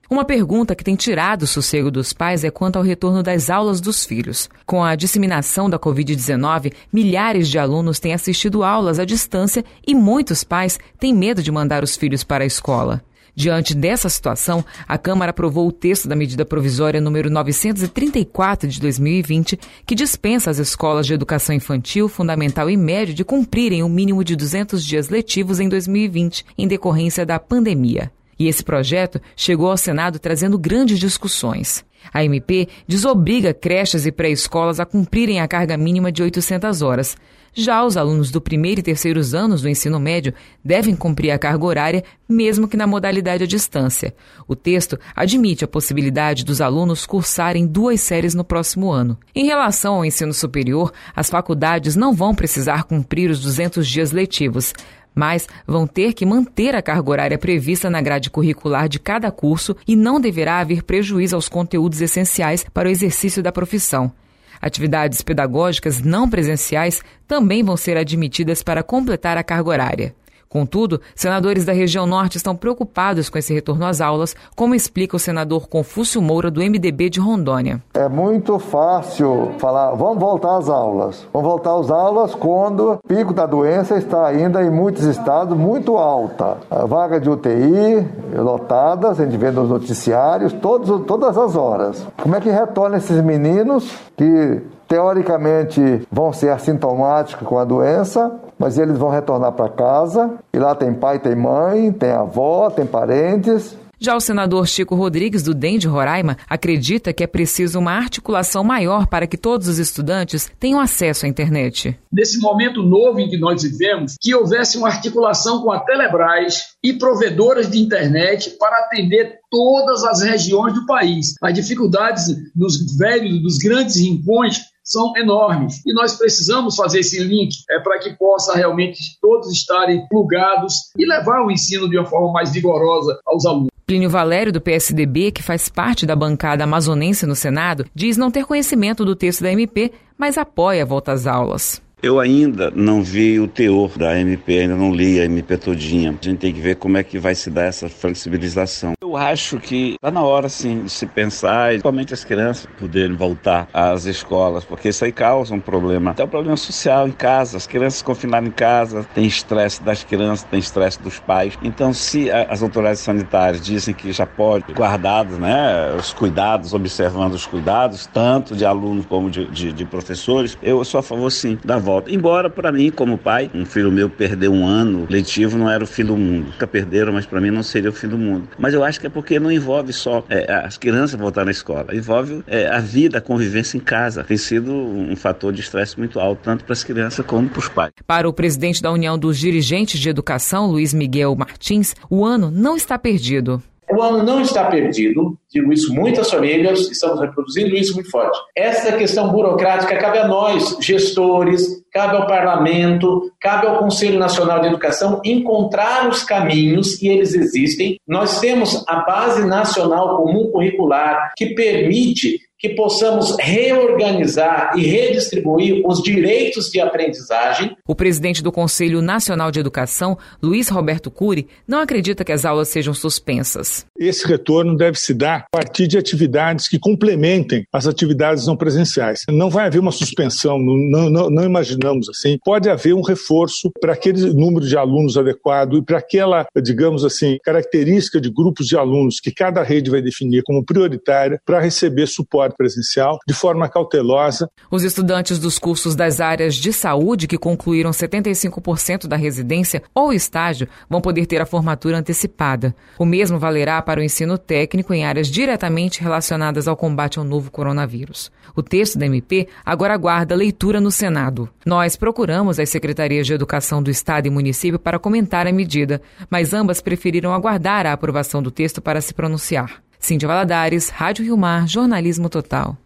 Uma pergunta que tem tirado o sossego dos pais é quanto ao retorno das aulas dos filhos. Com a disseminação da Covid-19, milhares de alunos têm assistido aulas à distância e muitos pais têm medo de mandar os filhos para a escola. Diante dessa situação, a Câmara aprovou o texto da medida provisória número 934 de 2020, que dispensa as escolas de educação infantil, fundamental e médio de cumprirem o mínimo de 200 dias letivos em 2020, em decorrência da pandemia. E esse projeto chegou ao Senado trazendo grandes discussões. A MP desobriga creches e pré-escolas a cumprirem a carga mínima de 800 horas. Já os alunos do primeiro e terceiros anos do ensino médio devem cumprir a carga horária, mesmo que na modalidade à distância. O texto admite a possibilidade dos alunos cursarem 2 séries no próximo ano. Em relação ao ensino superior, as faculdades não vão precisar cumprir os 200 dias letivos, mas vão ter que manter a carga horária prevista na grade curricular de cada curso e não deverá haver prejuízo aos conteúdos essenciais para o exercício da profissão. Atividades pedagógicas não presenciais também vão ser admitidas para completar a carga horária. Contudo, senadores da região norte estão preocupados com esse retorno às aulas, como explica o senador Confúcio Moura, do MDB de Rondônia. É muito fácil falar, vamos voltar às aulas. Vamos voltar às aulas quando o pico da doença está ainda em muitos estados muito alta. A vaga de UTI lotadas, a gente vê nos noticiários, todas as horas. Como é que retorna esses meninos que teoricamente vão ser assintomáticos com a doença, mas eles vão retornar para casa e lá tem pai, tem mãe, tem avó, tem parentes. Já o senador Chico Rodrigues, do DEM de Roraima, acredita que é preciso uma articulação maior para que todos os estudantes tenham acesso à internet. Nesse momento novo em que nós vivemos, que houvesse uma articulação com a Telebrás e provedoras de internet para atender todas as regiões do país. As dificuldades dos velhos, dos grandes rincões, são enormes. E nós precisamos fazer esse link para que possa realmente todos estarem plugados e levar o ensino de uma forma mais vigorosa aos alunos. Plínio Valério, do PSDB, que faz parte da bancada amazonense no Senado, diz não ter conhecimento do texto da MP, mas apoia a volta às aulas. Eu ainda não vi o teor da MP, ainda não li a MP todinha. A gente tem que ver como é que vai se dar essa flexibilização. Eu acho que está na hora, sim, de se pensar, principalmente as crianças poderem voltar às escolas, porque isso aí causa um problema. Até um problema social em casa, as crianças confinadas em casa, tem estresse das crianças, tem estresse dos pais. Então, se as autoridades sanitárias dizem que já pode, guardados, os cuidados, observando os cuidados, tanto de alunos como de professores, eu sou a favor, sim, da volta. Embora, para mim, como pai, um filho meu perdeu um ano letivo, não era o fim do mundo. Nunca perderam, mas para mim não seria o fim do mundo. Mas eu acho que é porque não envolve só as crianças voltar na escola, envolve a vida, a convivência em casa. Tem sido um fator de estresse muito alto, tanto para as crianças como para os pais. Para o presidente da União dos Dirigentes de Educação, Luiz Miguel Martins, o ano não está perdido. O ano não está perdido, digo isso, muitas famílias estamos reproduzindo isso muito forte. Essa questão burocrática cabe a nós, gestores, cabe ao Parlamento, cabe ao Conselho Nacional de Educação encontrar os caminhos, e eles existem. Nós temos a Base Nacional Comum Curricular, que permite que possamos reorganizar e redistribuir os direitos de aprendizagem. O presidente do Conselho Nacional de Educação, Luiz Roberto Cury, não acredita que as aulas sejam suspensas. Esse retorno deve se dar a partir de atividades que complementem as atividades não presenciais. Não vai haver uma suspensão, não imaginamos assim. Pode haver um reforço para aquele número de alunos adequado e para aquela, digamos assim, característica de grupos de alunos que cada rede vai definir como prioritária para receber suporte presencial de forma cautelosa. Os estudantes dos cursos das áreas de saúde que concluíram 75% da residência ou estágio vão poder ter a formatura antecipada. O mesmo valerá para o ensino técnico em áreas diretamente relacionadas ao combate ao novo coronavírus. O texto da MP agora aguarda leitura no Senado. Nós procuramos as secretarias de Educação do Estado e município para comentar a medida, mas ambas preferiram aguardar a aprovação do texto para se pronunciar. Cíntia Valadares, Rádio Rio Mar, Jornalismo Total.